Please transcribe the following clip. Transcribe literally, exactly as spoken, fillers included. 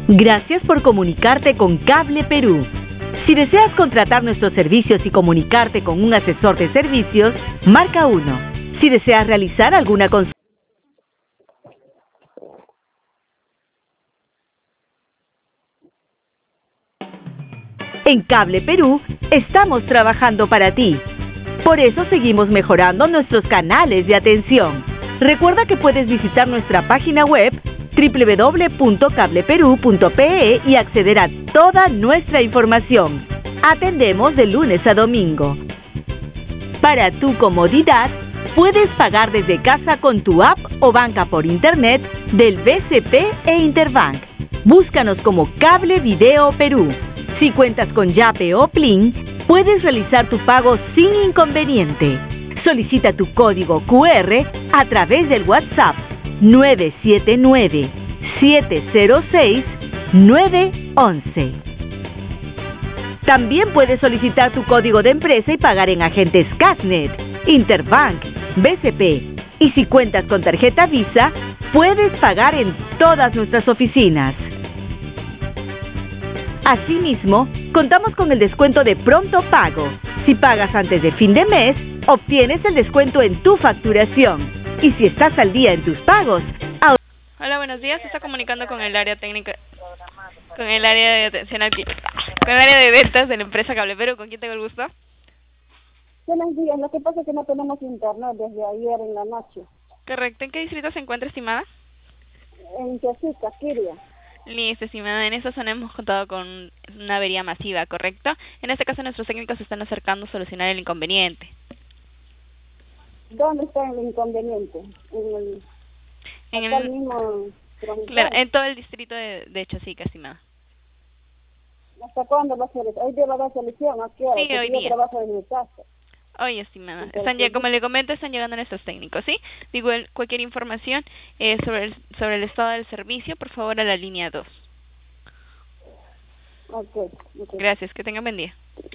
Gracias por comunicarte con Cable Perú. Si deseas contratar nuestros servicios y comunicarte con un asesor de servicios, marca uno. Si deseas realizar alguna consulta, en Cable Perú estamos trabajando para ti. Por eso seguimos mejorando nuestros canales de atención. Recuerda que puedes visitar nuestra página web doble u doble u doble u punto cable perú punto pe e y acceder a toda nuestra información. Atendemos de lunes a domingo. Para tu comodidad, puedes pagar desde casa con tu app o banca por internet del B C P e Interbank. Búscanos como Cable Video Perú. Si cuentas con Yape o Plin, puedes realizar tu pago sin inconveniente. Solicita tu código cu erre a través del WhatsApp nueve siete nueve, siete cero seis, nueve once. También puedes solicitar tu código de empresa y pagar en agentes Casnet, Interbank, B C P. Y si cuentas con tarjeta Visa, puedes pagar en todas nuestras oficinas. Asimismo, contamos con el descuento de pronto pago. Si pagas antes de fin de mes, obtienes el descuento en tu facturación. Y si estás al día en tus pagos... Hola, buenos días. Se está comunicando con el área técnica, con el área de atención al cliente, con el área de ventas de la empresa Cable Perú. ¿Con quién tengo el gusto? Buenos días. Lo que pasa es que no tenemos internet desde ayer en la noche. Correcto. ¿En qué distrito se encuentra, estimada? En Chosica, Kiria. Listo, estimada. En esta zona hemos contado con una avería masiva, ¿correcto? En este caso, nuestros técnicos se están acercando a solucionar el inconveniente. ¿Dónde está el inconveniente? En el, en acá el mismo. Claro, en todo el distrito de, de Chosica, estimada. ¿Hasta cuándo va a ser eso? Hoy día va a dar solución. ¿A qué hora? Sí, hoy yo día. trabajo en mi casa. Hoy, estimada. Están ya, como le comento, están llegando nuestros técnicos, ¿sí? Digo, el, cualquier información eh, sobre, el, sobre el estado del servicio, por favor, a la línea dos. Okay, okay. Gracias, que tengan buen día.